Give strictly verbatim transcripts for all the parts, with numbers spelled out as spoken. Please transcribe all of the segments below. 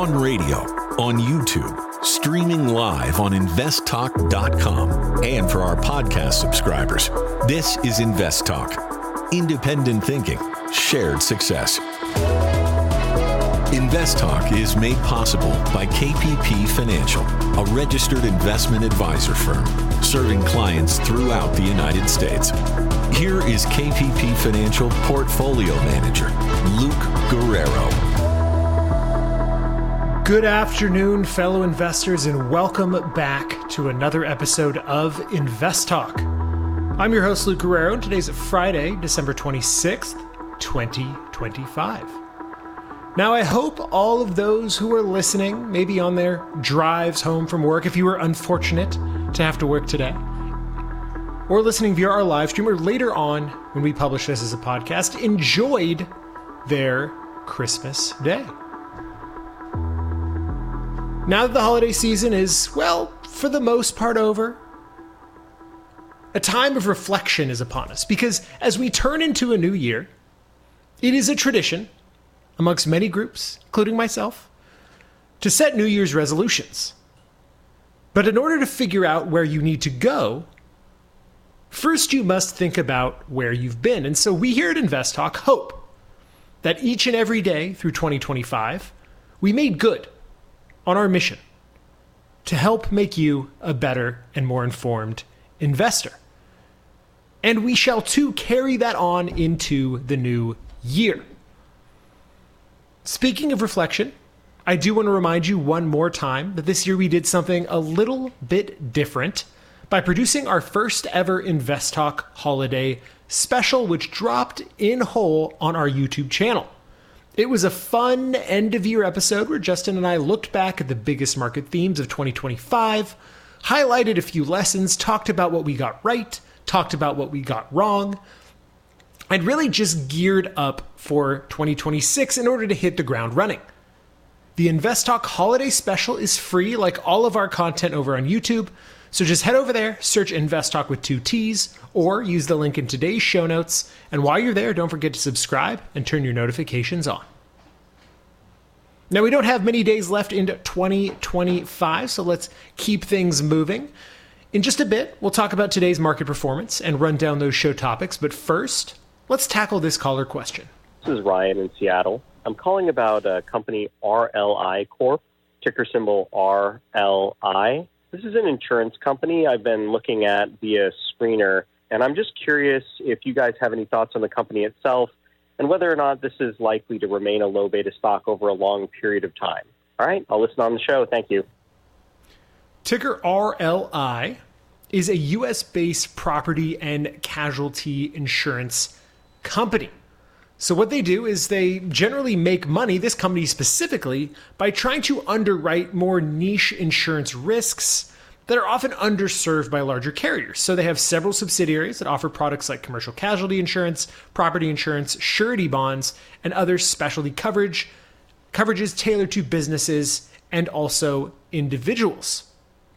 on radio, on YouTube, streaming live on invest talk dot com, and for our podcast subscribers. This is Invest Talk. Independent thinking, shared success. Invest Talk is made possible by K P P Financial, a registered investment advisor firm serving clients throughout the United States. Here is K P P Financial Portfolio Manager, Luke Guerrero. Good afternoon, fellow investors, and welcome back to another episode of Invest Talk. I'm your host, Luke Guerrero, and today's Friday, December twenty-sixth, twenty twenty-five. Now, I hope all of those who are listening, maybe on their drives home from work, if you were unfortunate to have to work today, or listening via our live stream, or later on when we publish this as a podcast, enjoyed their Christmas day. Now that the holiday season is, well, for the most part over, a time of reflection is upon us, because as we turn into a new year, it is a tradition amongst many groups, including myself, to set New Year's resolutions. But in order to figure out where you need to go, first you must think about where you've been. And so we here at Invest Talk hope that each and every day through twenty twenty-five, we made good on our mission to help make you a better and more informed investor. And we shall too carry that on into the new year. Speaking of reflection, I do want to remind you one more time that this year we did something a little bit different by producing our first ever Invest Talk holiday special, which dropped in whole on our YouTube channel. It was a fun end-of-year episode where Justin and I looked back at the biggest market themes of twenty twenty-five, highlighted a few lessons, talked about what we got right, talked about what we got wrong, and really just geared up for twenty twenty-six in order to hit the ground running. The Invest Talk holiday special is free, like all of our content over on YouTube, so just head over there, search Invest Talk with two T's, or use the link in today's show notes. And while you're there, don't forget to subscribe and turn your notifications on. Now, we don't have many days left into twenty twenty-five, so let's keep things moving. In just a bit, we'll talk about today's market performance and run down those show topics. But first, let's tackle this caller question. This is Ryan in Seattle. I'm calling about a company R L I Corp, ticker symbol R L I. This is an insurance company I've been looking at via Screener, and I'm just curious if you guys have any thoughts on the company itself and whether or not this is likely to remain a low beta stock over a long period of time. All right, I'll listen on the show. Thank you. Ticker R L I is a U S-based property and casualty insurance company. So what they do is they generally make money, this company specifically, by trying to underwrite more niche insurance risks that are often underserved by larger carriers. So they have several subsidiaries that offer products like commercial casualty insurance, property insurance, surety bonds, and other specialty coverage, coverages tailored to businesses and also individuals.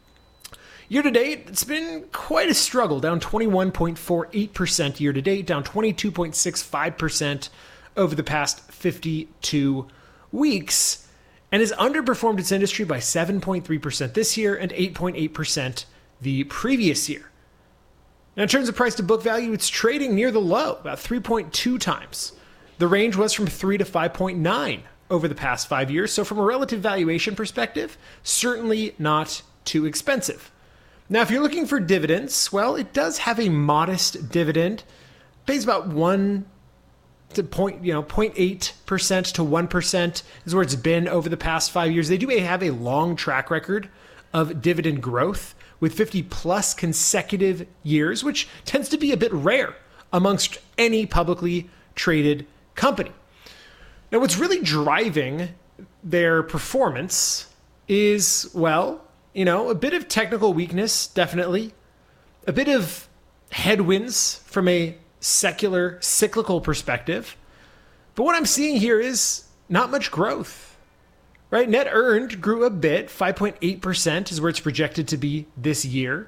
Year to date, it's been quite a struggle, down twenty-one point four eight percent year to date, down twenty-two point six five percent over the past fifty-two weeks, and has underperformed its industry by seven point three percent this year and eight point eight percent the previous year. Now, in terms of price to book value, it's trading near the low, about three point two times. The range was from three to five point nine over the past five years, so from a relative valuation perspective, certainly not too expensive. Now, if you're looking for dividends, well, it does have a modest dividend. It pays about one to point, you know, zero point eight percent to one percent is where it's been over the past five years. They do have a long track record of dividend growth with fifty plus consecutive years, which tends to be a bit rare amongst any publicly traded company. Now, what's really driving their performance is, well, you know, a bit of technical weakness, definitely. A bit of headwinds from a secular, cyclical perspective. But what I'm seeing here is not much growth, right? Net earned grew a bit, five point eight percent is where it's projected to be this year.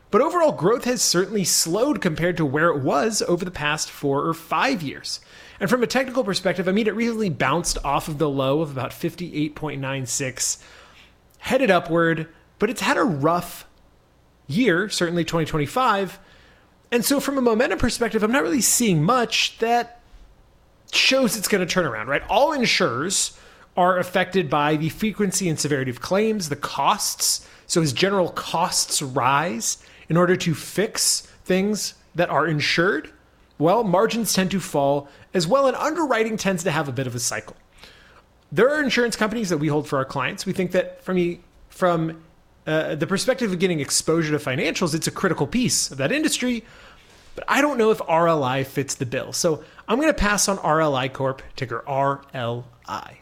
But overall growth has certainly slowed compared to where it was over the past four or five years. And from a technical perspective, I mean, it recently bounced off of the low of about fifty-eight point nine six, headed upward, but it's had a rough year, certainly twenty twenty-five. And so from a momentum perspective, I'm not really seeing much that shows it's going to turn around, right? All insurers are affected by the frequency and severity of claims, the costs. So as general costs rise in order to fix things that are insured, well, margins tend to fall as well, and underwriting tends to have a bit of a cycle. There are insurance companies that we hold for our clients. We think that from, a, from uh, the perspective of getting exposure to financials, it's a critical piece of that industry, but I don't know if R L I fits the bill. So I'm going to pass on R L I Corp, ticker R L I.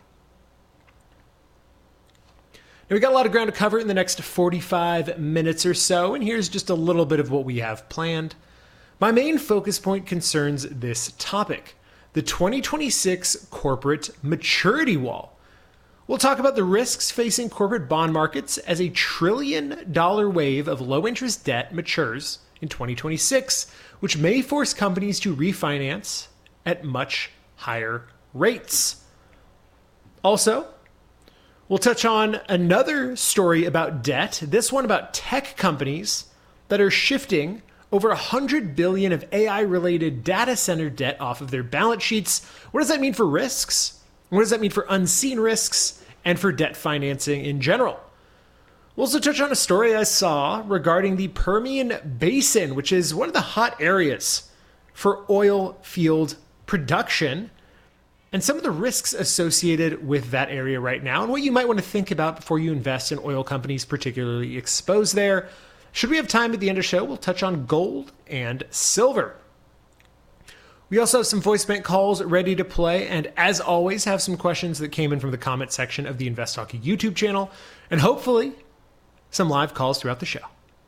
Now, we got a lot of ground to cover in the next forty-five minutes or so, and here's just a little bit of what we have planned. My main focus point concerns this topic, the twenty twenty-six corporate maturity wall. We'll talk about the risks facing corporate bond markets as a trillion dollar wave of low interest debt matures in twenty twenty-six, which may force companies to refinance at much higher rates. Also, we'll touch on another story about debt, this one about tech companies that are shifting over one hundred billion dollars of A I-related data center debt off of their balance sheets. What does that mean for risks? What does that mean for unseen risks and for debt financing in general? We'll also touch on a story I saw regarding the Permian Basin, which is one of the hot areas for oil field production, and some of the risks associated with that area right now, and what you might want to think about before you invest in oil companies particularly exposed there. Should we have time at the end of the show, we'll touch on gold and silver. We also have some voice bank calls ready to play, and as always, have some questions that came in from the comment section of the Invest Talk YouTube channel, and hopefully some live calls throughout the show.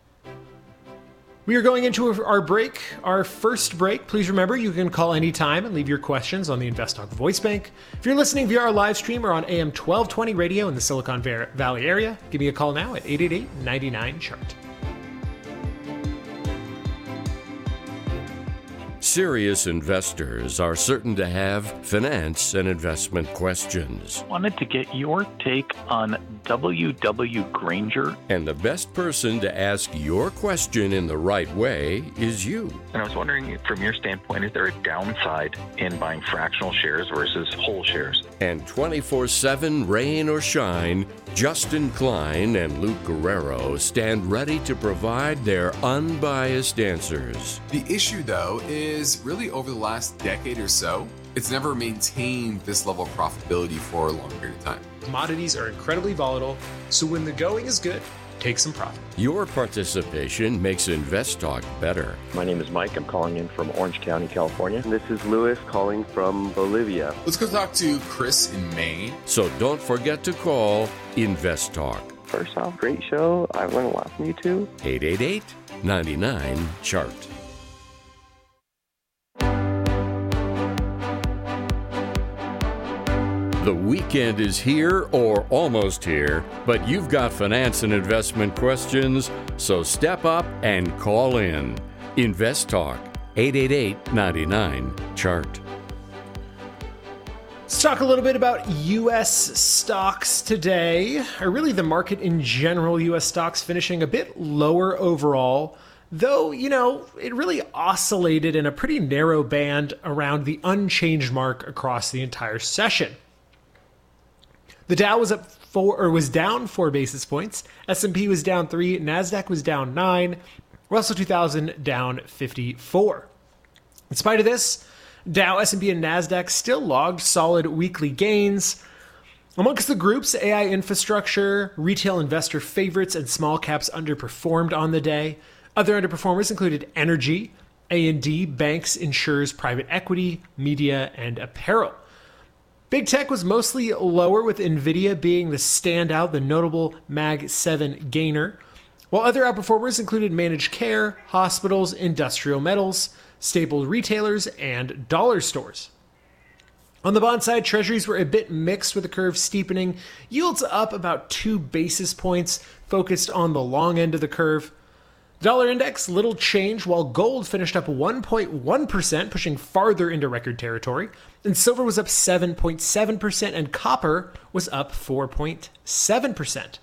We are going into our break, our first break. Please remember, you can call anytime and leave your questions on the Invest Talk voice bank. If you're listening via our live stream or on A M twelve twenty radio in the Silicon Valley area, give me a call now at eight eight eight, nine nine, chart. Serious investors are certain to have finance and investment questions. Wanted to get your take on W W. Grainger. And the best person to ask your question in the right way is you. And I was wondering, from your standpoint, is there a downside in buying fractional shares versus whole shares? And twenty-four seven, rain or shine, Justin Klein and Luke Guerrero stand ready to provide their unbiased answers. The issue, though, is really over the last decade or so, it's never maintained this level of profitability for a long period of time. Commodities are incredibly volatile, so when the going is good, take some profit. Your participation makes Invest Talk better. My name is Mike. I'm calling in from Orange County, California. And this is Louis calling from Bolivia. Let's go talk to Chris in Maine. So don't forget to call Invest Talk. First off, great show. I learned a lot from you two. eight eight eight, nine nine, chart. The weekend is here or almost here, but you've got finance and investment questions, so step up and call in. Invest Talk, eight eight eight, nine nine, chart. Let's talk a little bit about U S stocks today, or really the market in general. U S stocks finishing a bit lower overall, though, you know, it really oscillated in a pretty narrow band around the unchanged mark across the entire session. The Dow was up four, or was down four basis points. S and P was down three. Nasdaq was down nine. Russell two thousand down fifty-four. In spite of this, Dow, S and P, and Nasdaq still logged solid weekly gains. Amongst the groups, A I infrastructure, retail investor favorites, and small caps underperformed on the day. Other underperformers included energy, A and D, banks, insurers, private equity, media, and apparel. Big tech was mostly lower, with NVIDIA being the standout, the notable Mag seven gainer, while other outperformers included managed care, hospitals, industrial metals, staple retailers, and dollar stores. On the bond side, treasuries were a bit mixed, with the curve steepening, yields up about two basis points, focused on the long end of the curve. Dollar index, little change, while gold finished up one point one percent, pushing farther into record territory. And silver was up seven point seven percent, and copper was up four point seven percent.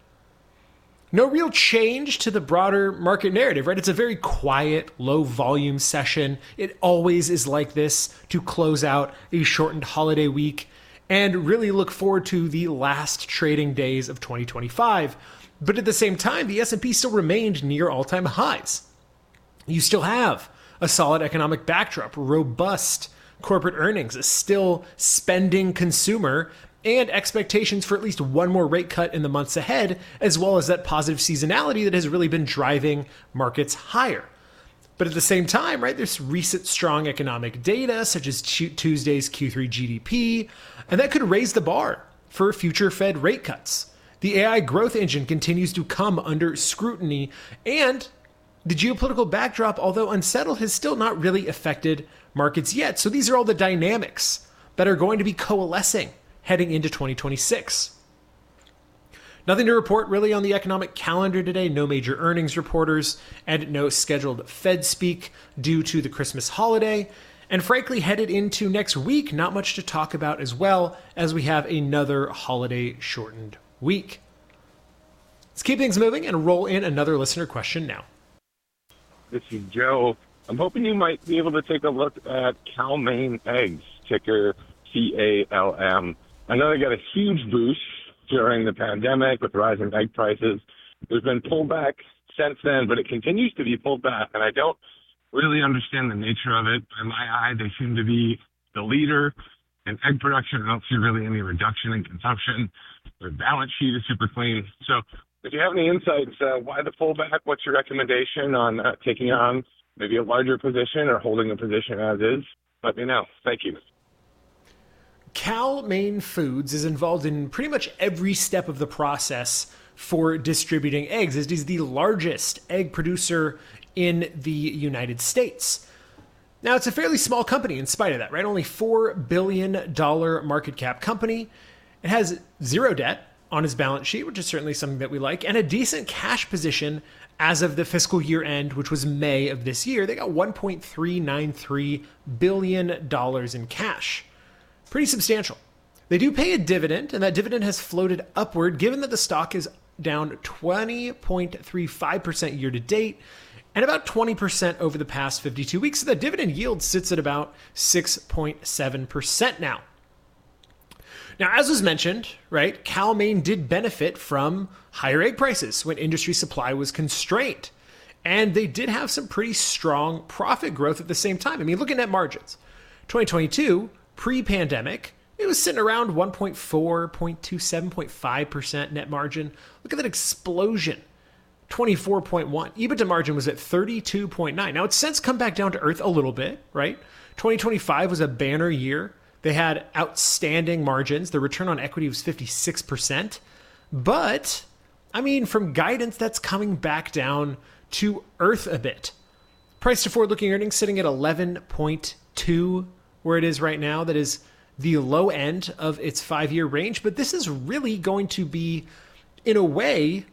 No real change to the broader market narrative, right? It's a very quiet, low volume session. It always is like this to close out a shortened holiday week and really look forward to the last trading days of twenty twenty-five. But at the same time, the S and P still remained near all-time highs. You still have a solid economic backdrop, robust corporate earnings, a still spending consumer, and expectations for at least one more rate cut in the months ahead, as well as that positive seasonality that has really been driving markets higher. But at the same time, right, there's recent strong economic data, such as Tuesday's Q three G D P, and that could raise the bar for future Fed rate cuts. The A I growth engine continues to come under scrutiny, and the geopolitical backdrop, although unsettled, has still not really affected markets yet. So these are all the dynamics that are going to be coalescing heading into twenty twenty-six. Nothing to report really on the economic calendar today. No major earnings reporters and no scheduled Fed speak due to the Christmas holiday. And frankly, headed into next week, not much to talk about as well, as we have another holiday shortened week. Let's keep things moving and roll in another listener question now. This is Joe. I'm hoping you might be able to take a look at Cal-Maine Eggs, ticker C A L M. I know they got a huge boost during the pandemic with rising egg prices. There's been pullback since then, but it continues to be pulled back, and I don't really understand the nature of it. In my eye, they seem to be the leader in egg production. I don't see really any reduction in consumption. Their balance sheet is super clean. So if you have any insights, uh, why the pullback? What's your recommendation on uh, taking on maybe a larger position or holding a position as is? Let me know. Thank you. Cal-Maine Foods is involved in pretty much every step of the process for distributing eggs. It is the largest egg producer in the United States. Now, it's a fairly small company in spite of that, right? Only four billion dollars market cap company. It has zero debt on its balance sheet, which is certainly something that we like, and a decent cash position as of the fiscal year end, which was May of this year. They got one point three nine three billion dollars in cash. Pretty substantial. They do pay a dividend, and that dividend has floated upward, given that the stock is down twenty point three five percent year to date, and about twenty percent over the past fifty-two weeks. So the dividend yield sits at about six point seven percent now. Now, as was mentioned, right, Cal-Maine did benefit from higher egg prices when industry supply was constrained. And they did have some pretty strong profit growth at the same time. I mean, look at net margins. twenty twenty-two, pre-pandemic, it was sitting around one point four, zero point two, seven point five percent net margin. Look at that explosion. twenty-four point one. EBITDA margin was at thirty-two point nine. Now, it's since come back down to earth a little bit, right? twenty twenty-five was a banner year. They had outstanding margins. The return on equity was fifty-six percent. But, I mean, from guidance, that's coming back down to earth a bit. Price to forward-looking earnings sitting at eleven point two, where it is right now. That is the low end of its five-year range. But this is really going to be, in a way,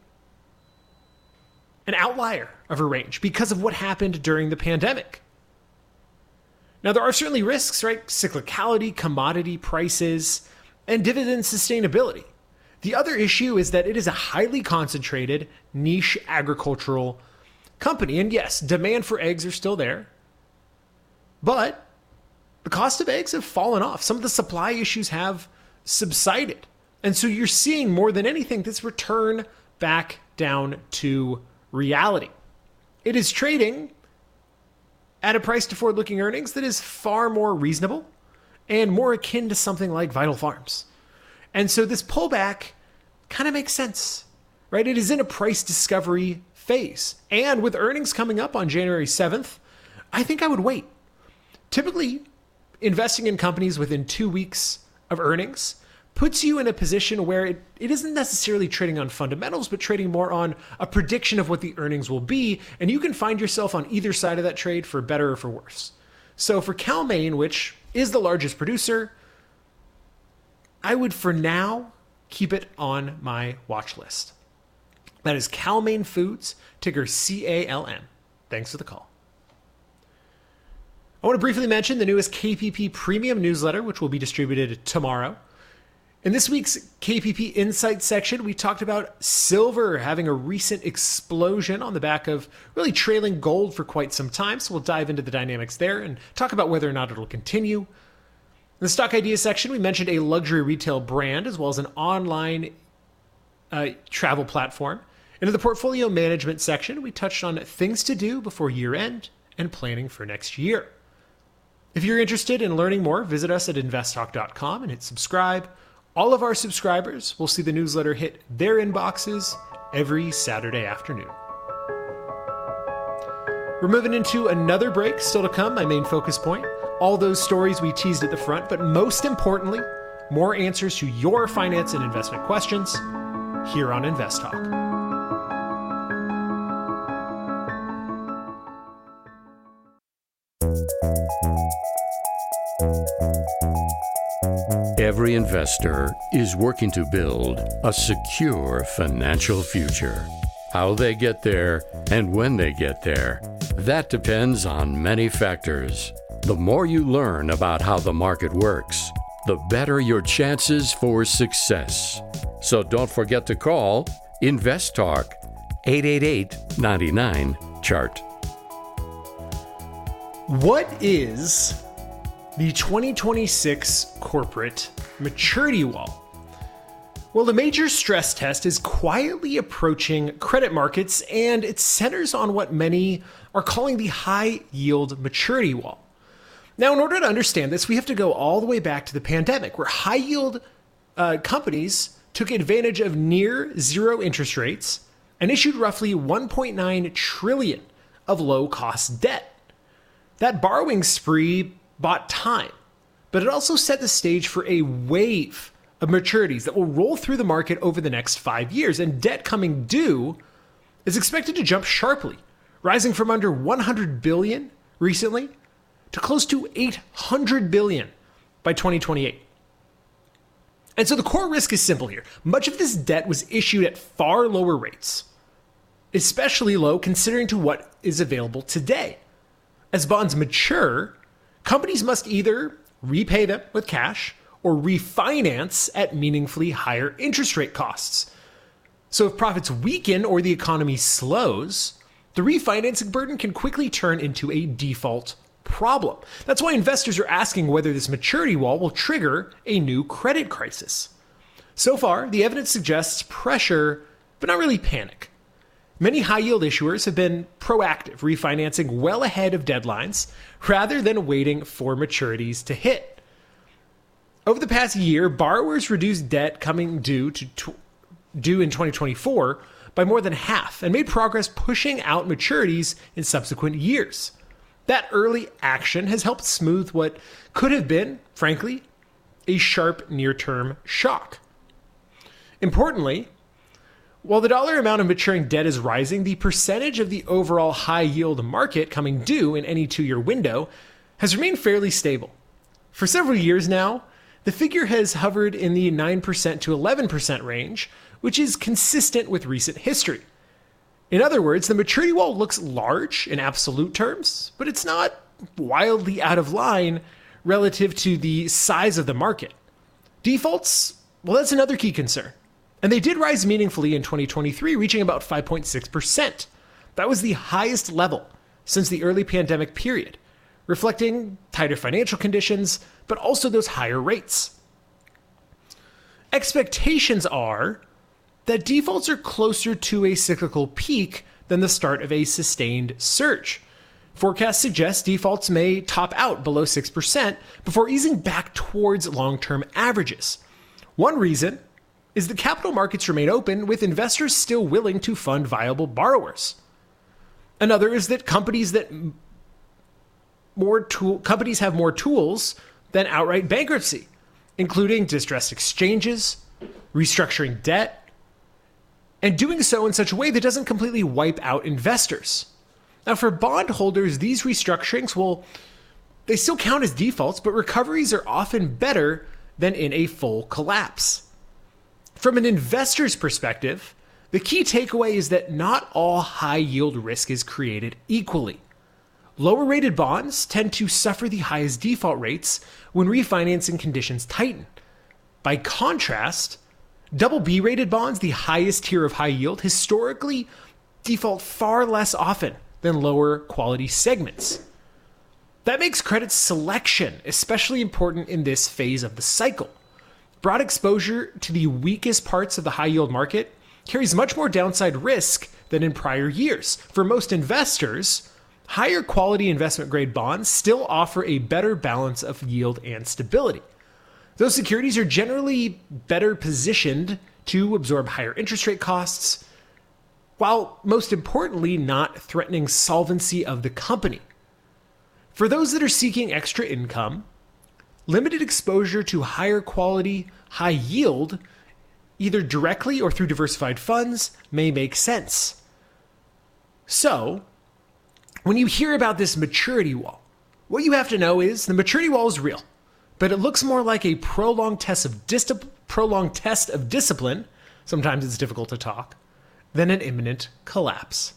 an outlier of a range because of what happened during the pandemic. Now, there are certainly risks, right? Cyclicality, commodity prices, and dividend sustainability. The other issue is that it is a highly concentrated, niche agricultural company. And yes, demand for eggs are still there, but the cost of eggs have fallen off. Some of the supply issues have subsided. And so you're seeing more than anything this return back down to reality. It is trading at a price to forward-looking earnings that is far more reasonable and more akin to something like Vital Farms. And so this pullback kind of makes sense, right? It is in a price discovery phase. And with earnings coming up on January seventh, I think I would wait. Typically, investing in companies within two weeks of earnings puts you in a position where it, it isn't necessarily trading on fundamentals, but trading more on a prediction of what the earnings will be. And you can find yourself on either side of that trade for better or for worse. So for Cal-Maine, which is the largest producer, I would for now keep it on my watch list. That is Cal-Maine Foods, ticker C A L M. Thanks for the call. I want to briefly mention the newest K P P Premium newsletter, which will be distributed tomorrow. In this week's K P P Insights section, we talked about silver having a recent explosion on the back of really trailing gold for quite some time. So we'll dive into the dynamics there and talk about whether or not it'll continue. In the stock ideas section, we mentioned a luxury retail brand as well as an online uh, travel platform. Into the portfolio management section, we touched on things to do before year end and planning for next year. If you're interested in learning more, visit us at invest talk dot com and hit subscribe. All of our subscribers will see the newsletter hit their inboxes every Saturday afternoon. We're moving into another break, still to come, my main focus point. All those stories we teased at the front, but most importantly, more answers to your finance and investment questions here on Invest Talk. Every investor is working to build a secure financial future. How they get there and when they get there, that depends on many factors. The more you learn about how the market works, the better your chances for success. So don't forget to call Invest Talk eight eight eight, nine nine, chart. What is the twenty twenty-six corporate maturity wall? Well, the major stress test is quietly approaching credit markets, and it centers on what many are calling the high yield maturity wall. Now, in order to understand this, we have to go all the way back to the pandemic, where high yield uh, companies took advantage of near zero interest rates and issued roughly one point nine trillion dollars of low cost debt. That borrowing spree bought time, but it also set the stage for a wave of maturities that will roll through the market over the next five years, and debt coming due is expected to jump sharply, rising from under one hundred billion dollars recently to close to eight hundred billion dollars by twenty twenty-eight. And so the core risk is simple here. Much of this debt was issued at far lower rates, especially low considering to what is available today. As bonds mature, companies must either repay them with cash or refinance at meaningfully higher interest rate costs. So if profits weaken or the economy slows, the refinancing burden can quickly turn into a default problem. That's why investors are asking whether this maturity wall will trigger a new credit crisis. So far, the evidence suggests pressure, but not really panic. Many high-yield issuers have been proactive, refinancing well ahead of deadlines rather than waiting for maturities to hit. Over the past year, borrowers reduced debt coming due to tw- due in twenty twenty-four by more than half and made progress pushing out maturities in subsequent years. That early action has helped smooth what could have been, frankly, a sharp near-term shock. Importantly, while the dollar amount of maturing debt is rising, the percentage of the overall high-yield market coming due in any two-year window has remained fairly stable. For several years now, the figure has hovered in the nine percent to eleven percent range, which is consistent with recent history. In other words, the maturity wall looks large in absolute terms, but it's not wildly out of line relative to the size of the market. Defaults, well, that's another key concern. And they did rise meaningfully in twenty twenty-three, reaching about five point six percent. That was the highest level since the early pandemic period, reflecting tighter financial conditions, but also those higher rates. Expectations are that defaults are closer to a cyclical peak than the start of a sustained surge. Forecasts suggest defaults may top out below six percent before easing back towards long-term averages. One reason is the capital markets remain open, with investors still willing to fund viable borrowers. Another is that companies that more tool, companies have more tools than outright bankruptcy, including distressed exchanges, restructuring debt, and doing so in such a way that doesn't completely wipe out investors. Now, for bondholders, these restructurings will, they still count as defaults, but recoveries are often better than in a full collapse. From an investor's perspective, The key takeaway is that not all high yield risk is created equally. Lower rated bonds tend to suffer the highest default rates when refinancing conditions tighten. By contrast, double B rated bonds, the highest tier of high yield, historically default far less often than lower quality segments. That makes credit selection especially important in this phase of the cycle. Broad exposure to the weakest parts of the high yield market carries much more downside risk than in prior years. For most investors, higher quality investment grade bonds still offer a better balance of yield and stability. Those securities are generally better positioned to absorb higher interest rate costs, while most importantly not threatening solvency of the company. For those that are seeking extra income, limited exposure to higher quality, high yield, either directly or through diversified funds, may make sense. So, when you hear about this maturity wall, what you have to know is the maturity wall is real, but it looks more like a prolonged test of dis- prolonged test of discipline, sometimes it's difficult to talk, than an imminent collapse.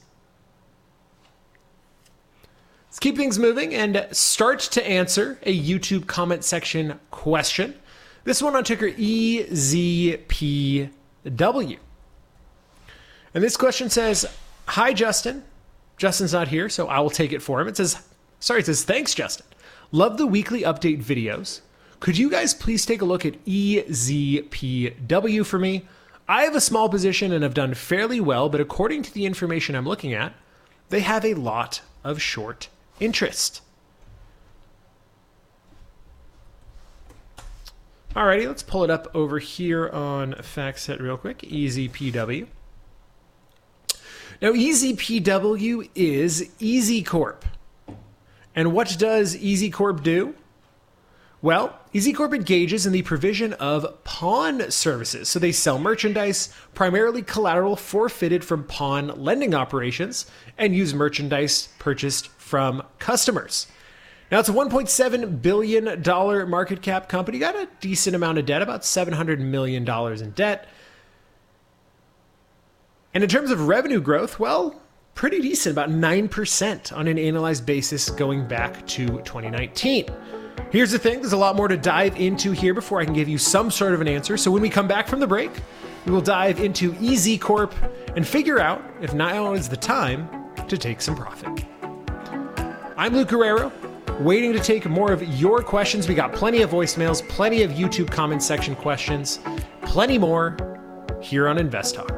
Let's keep things moving and start to answer a YouTube comment section question. This one on ticker E Z P W. And this question says, "Hi, Justin." Justin's not here, so I will take it for him. It says, sorry, it says, "Thanks, Justin. Love the weekly update videos. Could you guys please take a look at E Z P W for me? I have a small position and have done fairly well, but according to the information I'm looking at, they have a lot of short interest." Alrighty, let's pull it up over here on FactSet real quick. E Z P W. Now, E Z P W is EZCorp. And what does EZCorp do? Well, EZCorp engages in the provision of pawn services. So they sell merchandise, primarily collateral forfeited from pawn lending operations, and use merchandise purchased from customers. Now, it's a one point seven billion dollars market cap company, got a decent amount of debt, about seven hundred million dollars in debt. And in terms of revenue growth, well, pretty decent, about nine percent on an annualized basis going back to twenty nineteen. Here's the thing, there's a lot more to dive into here before I can give you some sort of an answer. So when we come back from the break, we will dive into EZCorp and figure out if now is the time to take some profit. I'm Luke Guerrero, waiting to take more of your questions. We got plenty of voicemails, plenty of YouTube comment section questions, plenty more here on Invest Talk.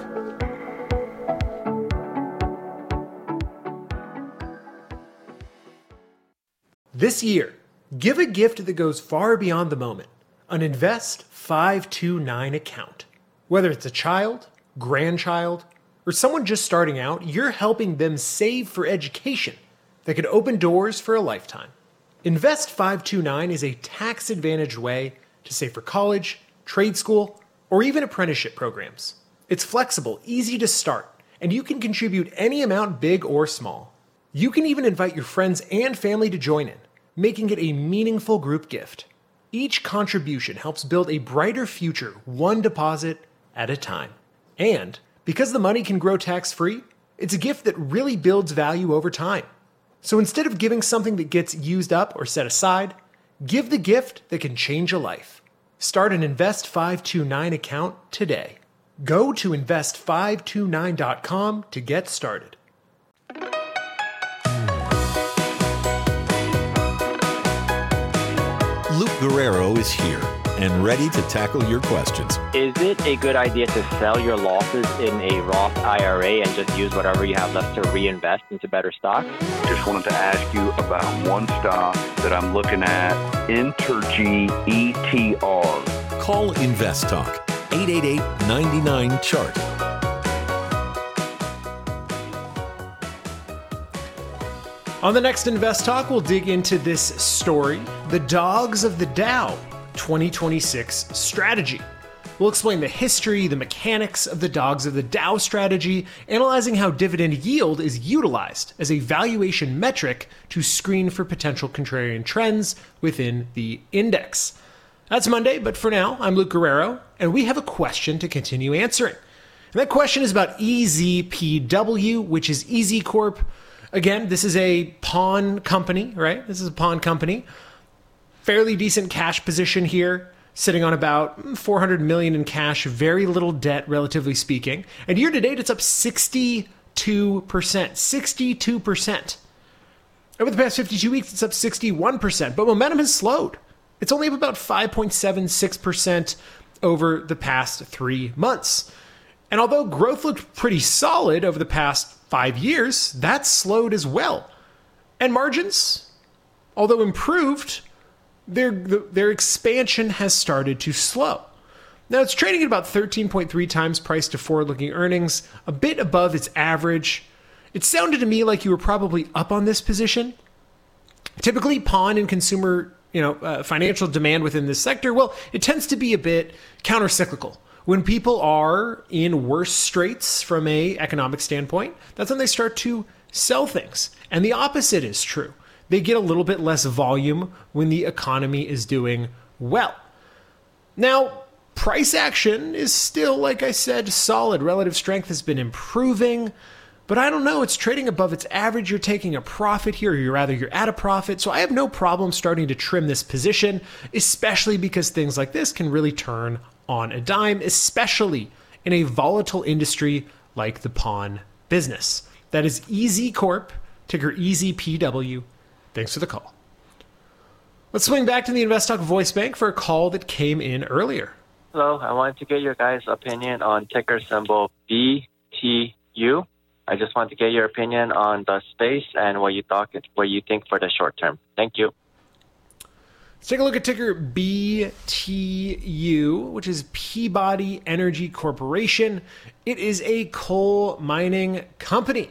This year, give a gift that goes far beyond the moment. An Invest five two nine account. Whether it's a child, grandchild, or someone just starting out, you're helping them save for education that could open doors for a lifetime. Invest five two nine is a tax-advantaged way to save for college, trade school, or even apprenticeship programs. It's flexible, easy to start, and you can contribute any amount, big or small. You can even invite your friends and family to join in, making it a meaningful group gift. Each contribution helps build a brighter future, one deposit at a time. And because the money can grow tax-free, it's a gift that really builds value over time. So instead of giving something that gets used up or set aside, give the gift that can change a life. Start an Invest five two nine account today. Go to invest five two nine dot com to get started. Luke Guerrero is here and ready to tackle your questions. Is it a good idea to sell your losses in a Roth I R A and just use whatever you have left to reinvest into better stocks? Just wanted to ask you about one stock that I'm looking at, Entergy E T R. Call Invest Talk, eight eight eight, nine nine, C H A R T. On the next Invest Talk, we'll dig into this story, the Dogs of the Dow twenty twenty-six strategy. We'll explain the history, the mechanics of the Dogs of the Dow strategy, analyzing how dividend yield is utilized as a valuation metric to screen for potential contrarian trends within the index. That's Monday, but for now, I'm Luke Guerrero, and we have a question to continue answering. And that question is about E Z P W, which is E Z Corp. Again, this is a pawn company, right? This is a pawn company. Fairly decent cash position here, sitting on about four hundred million dollars in cash, very little debt, relatively speaking. And year to date, it's up sixty-two percent. sixty-two percent. Over the past fifty-two weeks, it's up sixty-one percent, but momentum has slowed. It's only up about five point seven six percent over the past three months. And although growth looked pretty solid over the past five years, that's slowed as well. And margins, although improved, their their expansion has started to slow. Now it's trading at about thirteen point three times price to forward-looking earnings, a bit above its average. It sounded to me like you were probably up on this position. Typically, pawn and consumer, you know, uh, financial demand within this sector, well, it tends to be a bit counter-cyclical. When people are in worse straits from a economic standpoint, that's when they start to sell things. And the opposite is true. They get a little bit less volume when the economy is doing well. Now, price action is still, like I said, solid. Relative strength has been improving, but I don't know. It's trading above its average. You're taking a profit here, or you're rather you're at a profit. So I have no problem starting to trim this position, especially because things like this can really turn on a dime, especially in a volatile industry like the pawn business. That is E Z Corp, ticker E Z P W. Thanks for the call. Let's swing back to the InvestTalk voice bank for a call that came in earlier. Hello, I wanted to get your guys' opinion on ticker symbol B T U. I just want to get your opinion on the space and what you thought, what you think for the short term. Thank you. Let's take a look at ticker B T U, which is Peabody Energy Corporation. It is a coal mining company.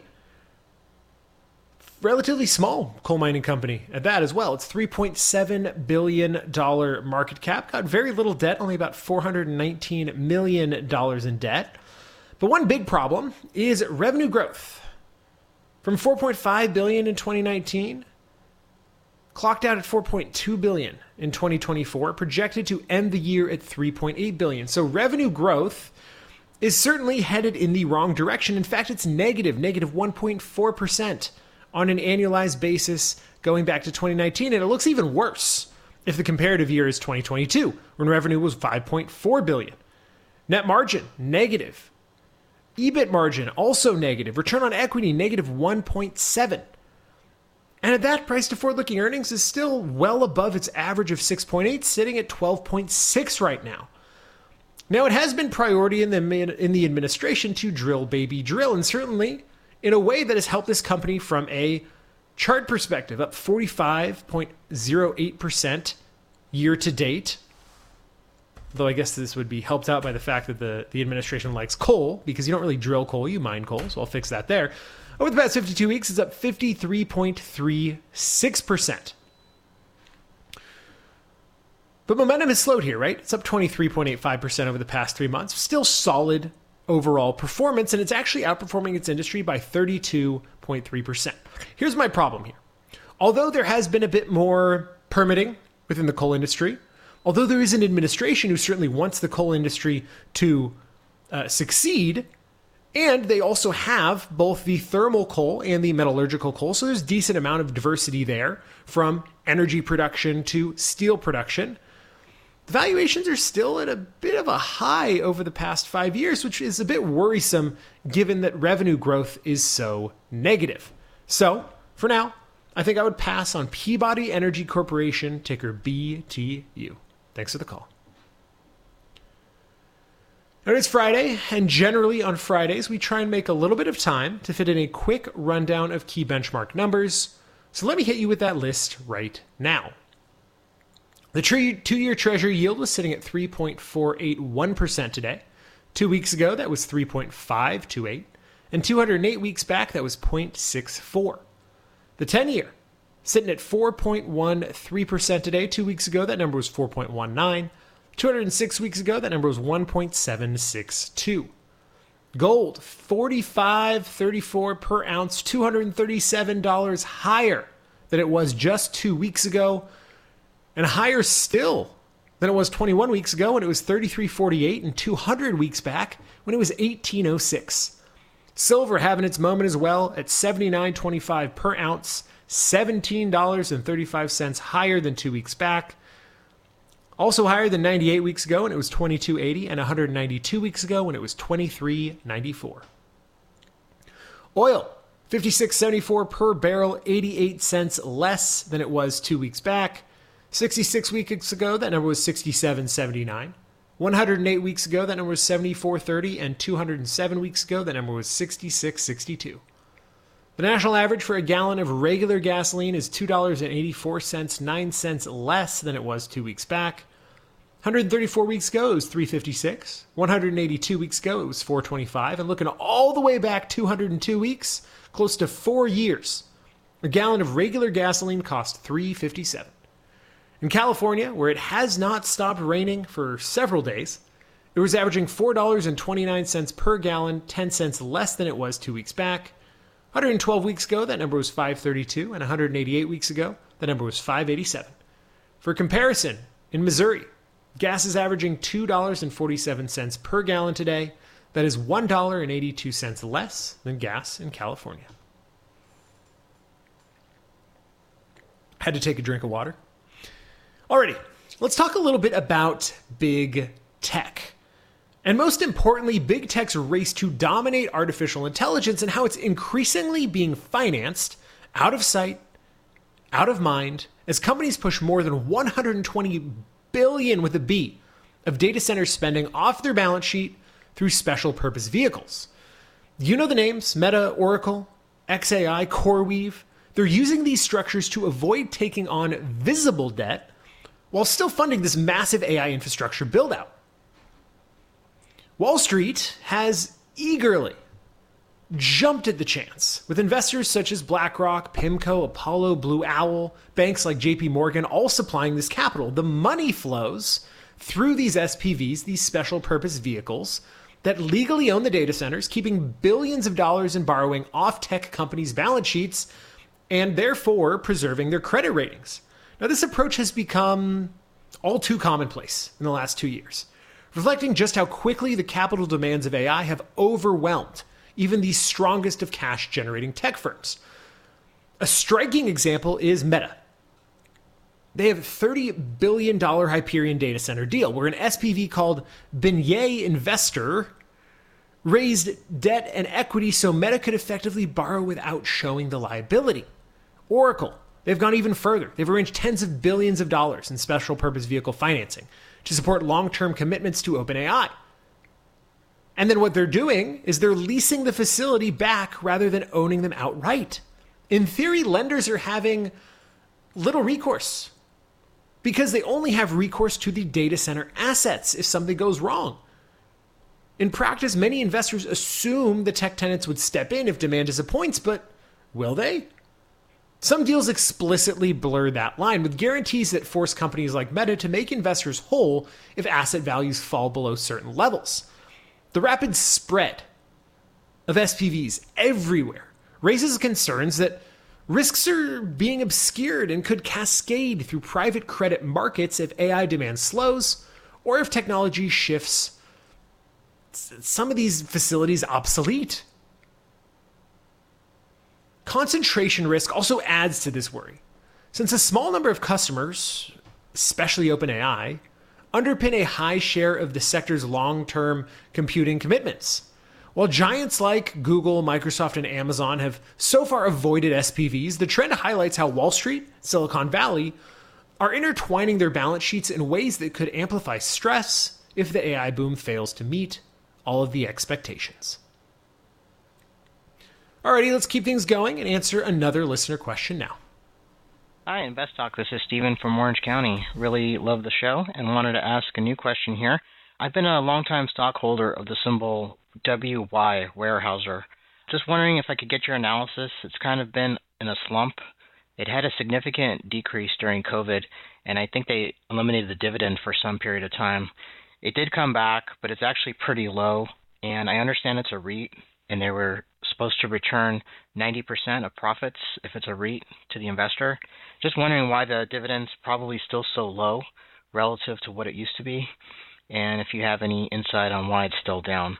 Relatively small coal mining company at that as well. It's three point seven billion dollars market cap. Got very little debt, only about four hundred nineteen million dollars in debt. But one big problem is revenue growth. From four point five billion dollars in twenty nineteen, clocked out at four point two billion dollars in twenty twenty-four, projected to end the year at three point eight billion dollars. So revenue growth is certainly headed in the wrong direction. In fact, it's negative, negative one point four percent. On an annualized basis going back to twenty nineteen, and it looks even worse if the comparative year is twenty twenty-two, when revenue was five point four billion dollars. Net margin, negative. E B I T margin, also negative. Return on equity, negative one point seven. And at that, price to forward-looking earnings is still well above its average of six point eight, sitting at twelve point six right now. Now, it has been priority in the, in the administration to drill, baby, drill, and certainly in a way that has helped this company from a chart perspective, up forty-five point zero eight percent year to date. Though I guess this would be helped out by the fact that the, the administration likes coal, because you don't really drill coal, you mine coal, so I'll fix that there. Over the past fifty-two weeks, it's up fifty-three point three six percent. But momentum has slowed here, right? It's up twenty-three point eight five percent over the past three months. Still solid overall performance, and it's actually outperforming its industry by thirty-two point three percent. Here's my problem here. Although there has been a bit more permitting within the coal industry, although there is an administration who certainly wants the coal industry to uh, succeed, and they also have both the thermal coal and the metallurgical coal, so there's a decent amount of diversity there from energy production to steel production. The valuations are still at a bit of a high over the past five years, which is a bit worrisome given that revenue growth is so negative. So, for now, I think I would pass on Peabody Energy Corporation, ticker B T U. Thanks for the call. Now, it's Friday, and generally on Fridays, we try and make a little bit of time to fit in a quick rundown of key benchmark numbers. So let me hit you with that list right now. The two-year Treasury yield was sitting at three point four eight one percent today. Two weeks ago, that was three point five two eight. And two hundred eight weeks back, that was zero point six four. The ten-year, sitting at four point one three percent today. Two weeks ago, that number was four point one nine. two hundred six weeks ago, that number was one point seven six two. Gold, forty-five thirty-four per ounce, two hundred thirty-seven dollars higher than it was just two weeks ago. And higher still than it was twenty-one weeks ago when it was thirty-three forty-eight, and two hundred weeks back when it was eighteen oh six. Silver having its moment as well at seventy-nine twenty-five per ounce, seventeen dollars and thirty-five cents higher than two weeks back. Also higher than ninety-eight weeks ago when it was twenty-two eighty, and one hundred ninety-two weeks ago when it was twenty-three ninety-four. Oil, fifty-six seventy-four per barrel, eighty-eight cents less than it was two weeks back. sixty-six weeks ago, that number was sixty-seven seventy-nine. one hundred eight weeks ago, that number was seventy-four thirty, and two hundred seven weeks ago, that number was sixty-six sixty-two. The national average for a gallon of regular gasoline is two dollars and eighty-four cents, nine cents less than it was two weeks back. one hundred thirty-four weeks ago, it was three fifty-six. one hundred eighty-two weeks ago, it was four twenty-five. And looking all the way back two hundred two weeks, close to four years, a gallon of regular gasoline cost three fifty-seven. In California, where it has not stopped raining for several days, it was averaging four dollars and twenty-nine cents per gallon, ten cents less than it was two weeks back. one hundred twelve weeks ago, that number was five thirty-two, and one hundred eighty-eight weeks ago, that number was five eighty-seven. For comparison, in Missouri, gas is averaging two dollars and forty-seven cents per gallon today. That is one dollar and eighty-two cents less than gas in California. Had to take a drink of water. Alrighty, let's talk a little bit about big tech. And most importantly, big tech's race to dominate artificial intelligence and how it's increasingly being financed out of sight, out of mind, as companies push more than one hundred twenty billion with a B of data center spending off their balance sheet through special purpose vehicles. You know the names: Meta, Oracle, X A I, CoreWeave. They're using these structures to avoid taking on visible debt while still funding this massive A I infrastructure build-out. Wall Street has eagerly jumped at the chance, with investors such as BlackRock, PIMCO, Apollo, Blue Owl, banks like J P Morgan all supplying this capital. The money flows through these S P Vs, these special purpose vehicles, that legally own the data centers, keeping billions of dollars in borrowing off tech companies' balance sheets, and therefore preserving their credit ratings. Now, this approach has become all too commonplace in the last two years, reflecting just how quickly the capital demands of A I have overwhelmed even the strongest of cash-generating tech firms. A striking example is Meta. They have a thirty billion dollars Hyperion data center deal, where an S P V called Beignet Investor raised debt and equity so Meta could effectively borrow without showing the liability. Oracle, they've gone even further. They've arranged tens of billions of dollars in special purpose vehicle financing to support long-term commitments to OpenAI. And then what they're doing is they're leasing the facility back rather than owning them outright. In theory, lenders are having little recourse because they only have recourse to the data center assets if something goes wrong. In practice, many investors assume the tech tenants would step in if demand disappoints, but will they? Some deals explicitly blur that line, with guarantees that force companies like Meta to make investors whole if asset values fall below certain levels. The rapid spread of S P Vs everywhere raises concerns that risks are being obscured and could cascade through private credit markets if A I demand slows or if technology shifts some of these facilities obsolete. Concentration risk also adds to this worry, since a small number of customers, especially OpenAI, underpin a high share of the sector's long-term computing commitments. While giants like Google, Microsoft, and Amazon have so far avoided S P Vs, the trend highlights how Wall Street, Silicon Valley, are intertwining their balance sheets in ways that could amplify stress if the A I boom fails to meet all of the expectations. Alrighty, let's keep things going and answer another listener question now. Hi, Invest Talk. This is Steven from Orange County. Really love the show and wanted to ask a new question here. I've been a longtime stockholder of the symbol W Y, Weyerhaeuser. Just wondering if I could get your analysis. It's kind of been in a slump. It had a significant decrease during COVID, and I think they eliminated the dividend for some period of time. It did come back, but it's actually pretty low, and I understand it's a REIT, and they were supposed to return ninety percent of profits if it's a REIT to the investor. Just wondering why the dividend's probably still so low relative to what it used to be, and if you have any insight on why it's still down.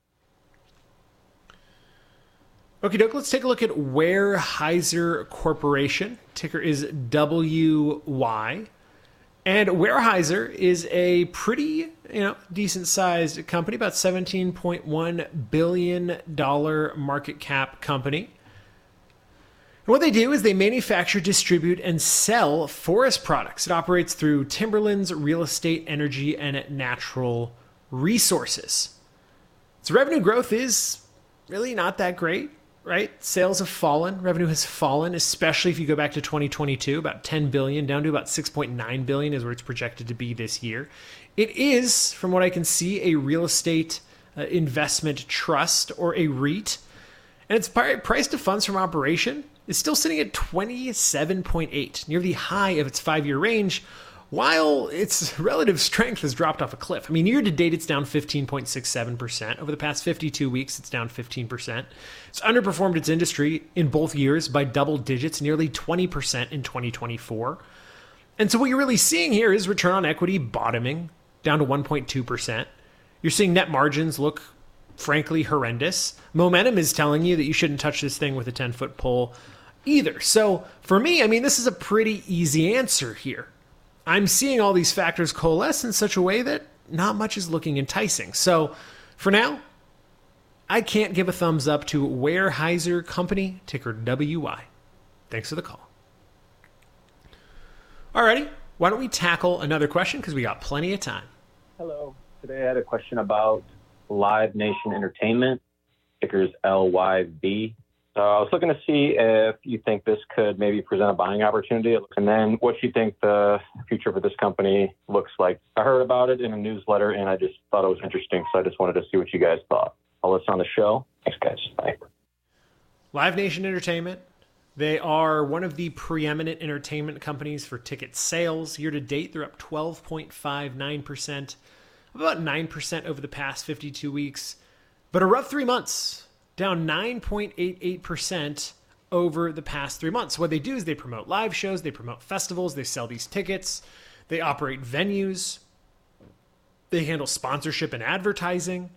Okie doke, let's take a look at Weyerhaeuser Corporation. Ticker is W Y. And Weyerhaeuser is a pretty, you know, decent-sized company, about seventeen point one billion dollars market cap company. And what they do is they manufacture, distribute, and sell forest products. It operates through timberlands, real estate, energy, and natural resources. Its revenue growth is really not that great. Right? Sales have fallen. Revenue has fallen, especially if you go back to twenty twenty-two, about ten billion dollars, down to about six point nine billion dollars is where it's projected to be this year. It is, from what I can see, a real estate uh, investment trust or a REIT. And its price to funds from operation is still sitting at twenty-seven point eight, near the high of its five-year range, while its relative strength has dropped off a cliff. I mean, year to date, it's down fifteen point six seven percent. Over the past fifty-two weeks, it's down fifteen percent. It's underperformed its industry in both years by double digits, nearly twenty percent in twenty twenty-four. And so what you're really seeing here is return on equity bottoming down to one point two percent. You're seeing net margins look, frankly, horrendous. Momentum is telling you that you shouldn't touch this thing with a ten-foot pole either. So for me, I mean, this is a pretty easy answer here. I'm seeing all these factors coalesce in such a way that not much is looking enticing. So for now, I can't give a thumbs up to Weyerhaeuser Company, ticker W Y. Thanks for the call. Alrighty, why don't we tackle another question because we got plenty of time. Hello. Today I had a question about Live Nation Entertainment, ticker's L Y V. So I was looking to see if you think this could maybe present a buying opportunity, and then what you think the future for this company looks like. I heard about it in a newsletter, and I just thought it was interesting, so I just wanted to see what you guys thought. I'll listen on the show. Thanks, guys. Bye. Live Nation Entertainment. They are one of the preeminent entertainment companies for ticket sales. Year to date, they're up twelve point five nine percent, about nine percent over the past fifty-two weeks, but a rough three months. Down nine point eight eight percent over the past three months. What they do is they promote live shows, they promote festivals, they sell these tickets, they operate venues, they handle sponsorship and advertising.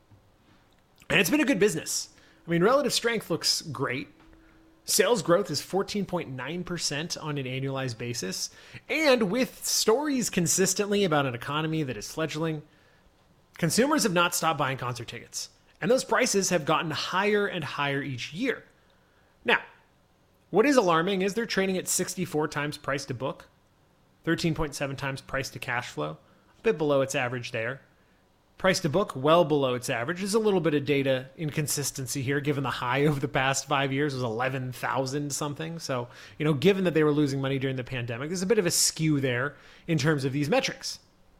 And it's been a good business. I mean, relative strength looks great. Sales growth is fourteen point nine percent on an annualized basis. And with stories consistently about an economy that is fledgling, consumers have not stopped buying concert tickets. And those prices have gotten higher and higher each year. Now, what is alarming is they're trading at sixty-four times price to book, thirteen point seven times price to cash flow, a bit below its average there. Price to book, well below its average. There's a little bit of data inconsistency here, given the high over the past five years was eleven thousand something. So, you know, given that they were losing money during the pandemic, there's a bit of a skew there in terms of these metrics.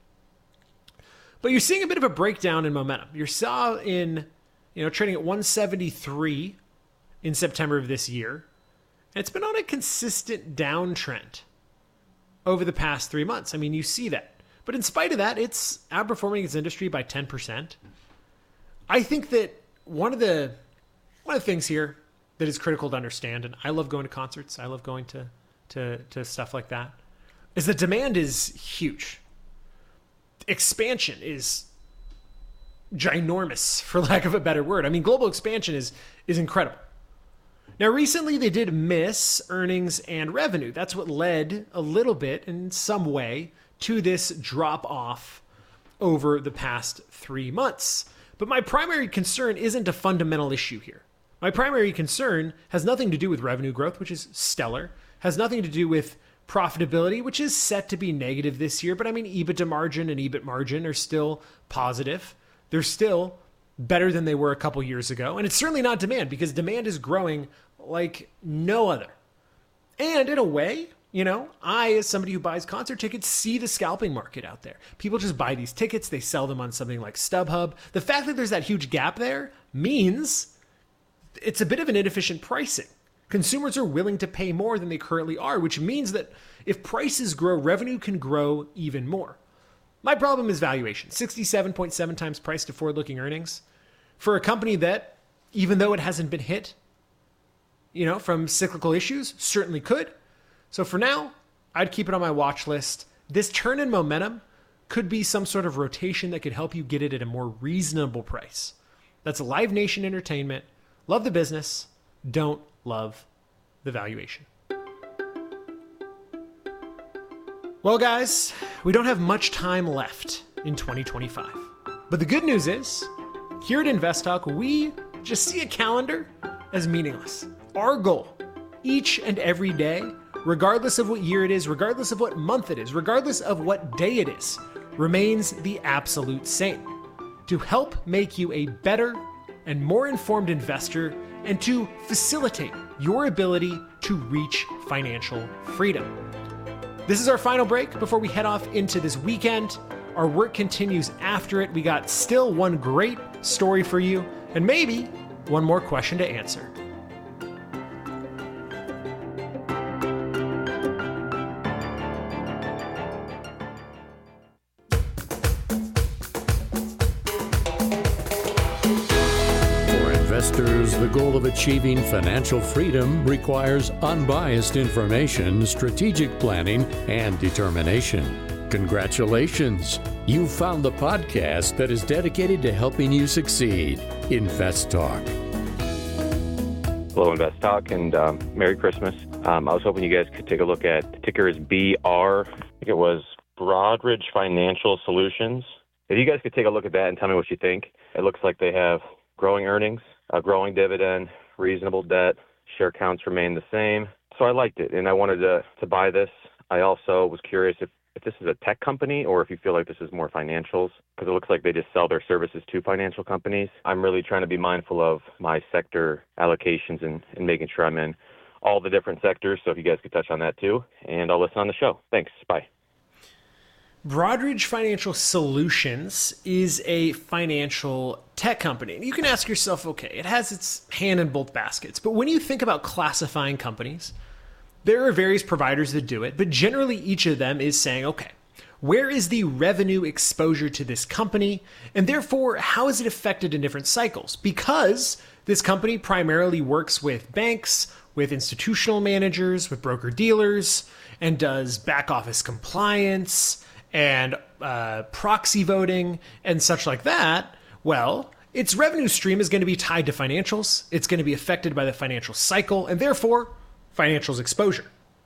But you're seeing a bit of a breakdown in momentum. You saw in, you know, trading at one seventy-three in September of this year. And it's been on a consistent downtrend over the past three months. I mean, you see that. But in spite of that, it's outperforming its industry by ten percent. I think that one of the one of the things here that is critical to understand, and I love going to concerts, I love going to to, to stuff like that, is that demand is huge. Expansion is ginormous, for lack of a better word. I mean, global expansion is is incredible. Now, recently they did miss earnings and revenue. That's what led a little bit in some way to this drop off over the past three months. But my primary concern isn't a fundamental issue here. My primary concern has nothing to do with revenue growth, which is stellar, has nothing to do with profitability, which is set to be negative this year. But I mean, EBITDA margin and EBIT margin are still positive. They're still better than they were a couple years ago. And it's certainly not demand, because demand is growing like no other. And in a way, you know, I, as somebody who buys concert tickets, see the scalping market out there. People just buy these tickets. They sell them on something like StubHub. The fact that there's that huge gap there means it's a bit of an inefficient pricing. Consumers are willing to pay more than they currently are, which means that if prices grow, revenue can grow even more. My problem is valuation. sixty-seven point seven times price to forward-looking earnings for a company that, even though it hasn't been hit, you know, from cyclical issues, certainly could. So for now, I'd keep it on my watch list This turn in momentum could be some sort of rotation that could help you get it at a more reasonable price. That's Live Nation Entertainment. Love the business. Don't love the valuation. Well, guys, we don't have much time left in twenty twenty-five. But the good news is, here at InvestTalk, we just see a calendar as meaningless. Our goal, each and every day, regardless of what year it is, regardless of what month it is, regardless of what day it is, remains the absolute same. To help make you a better and more informed investor and to facilitate your ability to reach financial freedom. This is our final break before we head off into this weekend. Our work continues after it. We got still one great story for you and maybe one more question to answer. The goal of achieving financial freedom requires unbiased information, strategic planning, and determination. Congratulations! You've found the podcast that is dedicated to helping you succeed. InvestTalk. Hello, InvestTalk, and um, Merry Christmas. Um, I was hoping you guys could take a look at ticker is B R. I think it was Broadridge Financial Solutions. If you guys could take a look at that and tell me what you think. It looks like they have growing earnings, a growing dividend, reasonable debt, share counts remain the same. So I liked it, and I wanted to, to buy this. I also was curious if, if this is a tech company or if you feel like this is more financials, because it looks like they just sell their services to financial companies. I'm really trying to be mindful of my sector allocations and, and making sure I'm in all the different sectors. So if you guys could touch on that too, and I'll listen on the show. Thanks. Bye. Broadridge Financial Solutions is a financial tech company. You can ask yourself, okay, it has its hand in both baskets. But when you think about classifying companies, there are various providers that do it. But generally, each of them is saying, okay, where is the revenue exposure to this company? And therefore, how is it affected in different cycles? Because this company primarily works with banks, with institutional managers, with broker-dealers, and does back office compliance and uh, proxy voting and such like that, well, its revenue stream is going to be tied to financials. It's going to be affected by the financial cycle and therefore financials exposure.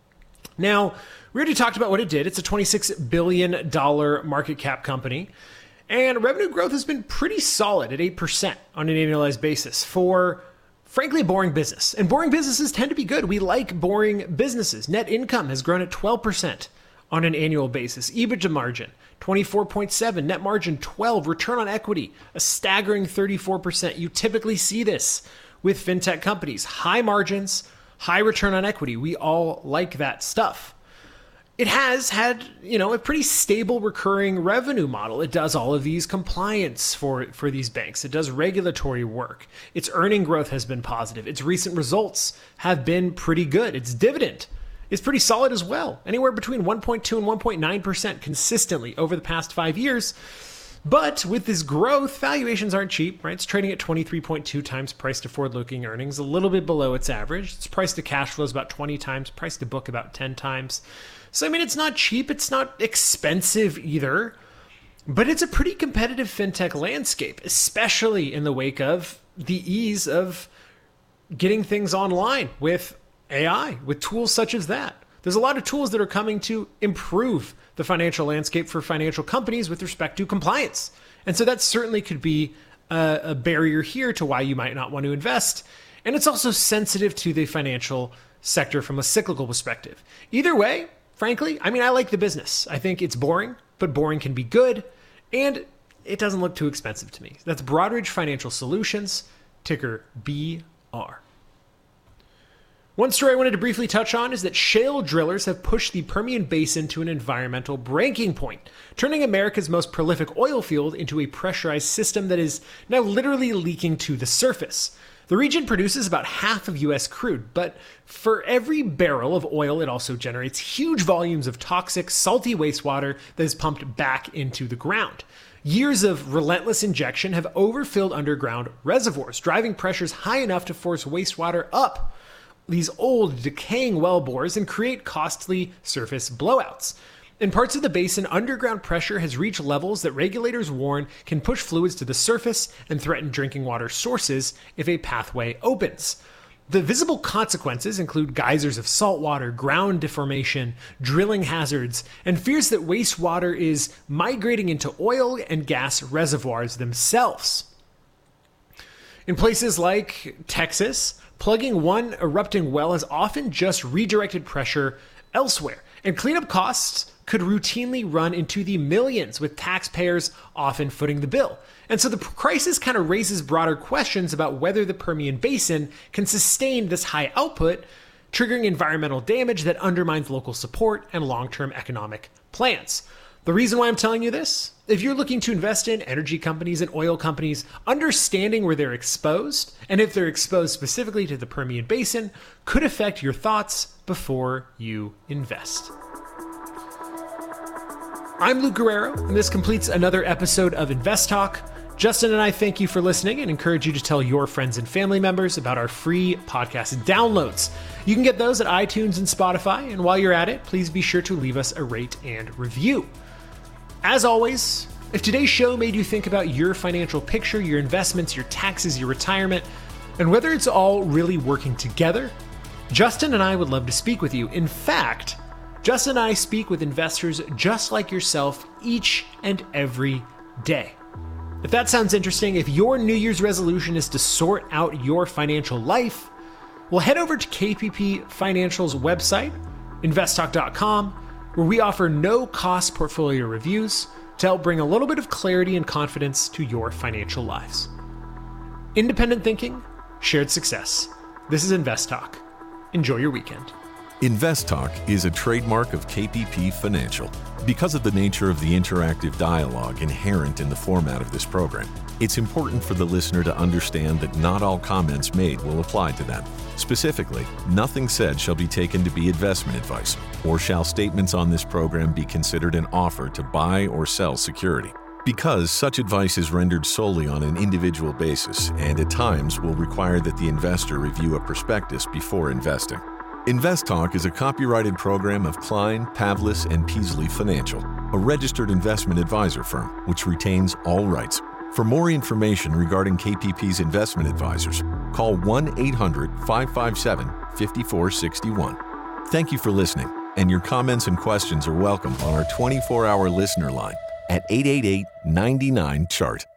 Now, we already talked about what it did. It's a twenty-six billion dollars market cap company, and revenue growth has been pretty solid at eight percent on an annualized basis for, frankly, boring business. And boring businesses tend to be good. We like boring businesses. Net income has grown at twelve percent. On an annual basis. EBITDA margin, twenty-four point seven, net margin twelve, return on equity, a staggering thirty-four percent. You typically see this with fintech companies. High margins, high return on equity. We all like that stuff. It has had, you know, a pretty stable recurring revenue model. It does all of these compliance for, for these banks. It does regulatory work. Its earning growth has been positive. Its recent results have been pretty good. Its dividend is pretty solid as well, anywhere between one point two and one point nine percent consistently over the past five years. But with this growth, valuations aren't cheap, right? It's trading at twenty-three point two times price to forward-looking earnings, a little bit below its average. Its price to cash flow is about twenty times, price to book about ten times. So, I mean, it's not cheap. It's not expensive either, but it's a pretty competitive fintech landscape, especially in the wake of the ease of getting things online with A I, with tools such as that. There's a lot of tools that are coming to improve the financial landscape for financial companies with respect to compliance. And so that certainly could be a, a barrier here to why you might not want to invest. And it's also sensitive to the financial sector from a cyclical perspective. Either way, frankly, I mean, I like the business. I think it's boring, but boring can be good. And it doesn't look too expensive to me. That's Broadridge Financial Solutions, ticker B R. One story I wanted to briefly touch on is that shale drillers have pushed the Permian Basin to an environmental breaking point, turning America's most prolific oil field into a pressurized system that is now literally leaking to the surface. The region produces about half of U S crude, but for every barrel of oil, it also generates huge volumes of toxic, salty wastewater that is pumped back into the ground. Years of relentless injection have overfilled underground reservoirs, driving pressures high enough to force wastewater up these old, decaying well bores and create costly surface blowouts. In parts of the basin, underground pressure has reached levels that regulators warn can push fluids to the surface and threaten drinking water sources if a pathway opens. The visible consequences include geysers of salt water, ground deformation, drilling hazards, and fears that wastewater is migrating into oil and gas reservoirs themselves. In places like Texas, plugging one erupting well has often just redirected pressure elsewhere, and cleanup costs could routinely run into the millions, with taxpayers often footing the bill. And so the crisis kind of raises broader questions about whether the Permian Basin can sustain this high output, triggering environmental damage that undermines local support and long-term economic plans. The reason why I'm telling you this, if you're looking to invest in energy companies and oil companies, understanding where they're exposed, and if they're exposed specifically to the Permian Basin, could affect your thoughts before you invest. I'm Luke Guerrero, and this completes another episode of Invest Talk. Justin and I thank you for listening and encourage you to tell your friends and family members about our free podcast downloads. You can get those at iTunes and Spotify, and while you're at it, please be sure to leave us a rate and review. As always, if today's show made you think about your financial picture, your investments, your taxes, your retirement, and whether it's all really working together, Justin and I would love to speak with you. In fact, Justin and I speak with investors just like yourself each and every day. If that sounds interesting, if your New Year's resolution is to sort out your financial life, well, head over to K P P Financial's website, invest talk dot com, where we offer no-cost portfolio reviews to help bring a little bit of clarity and confidence to your financial lives. Independent thinking, shared success. This is Invest Talk. Enjoy your weekend. Invest Talk is a trademark of K P P Financial. Because of the nature of the interactive dialogue inherent in the format of this program, it's important for the listener to understand that not all comments made will apply to them. Specifically, nothing said shall be taken to be investment advice, or shall statements on this program be considered an offer to buy or sell security. Because such advice is rendered solely on an individual basis and at times will require that the investor review a prospectus before investing. Invest Talk is a copyrighted program of Klein, Pavlis, and Peasley Financial, a registered investment advisor firm which retains all rights. For more information regarding K P P's investment advisors, call one eight hundred, five five seven, five four six one. Thank you for listening, and your comments and questions are welcome on our twenty-four hour listener line at eight eight eight, nine nine, C H A R T.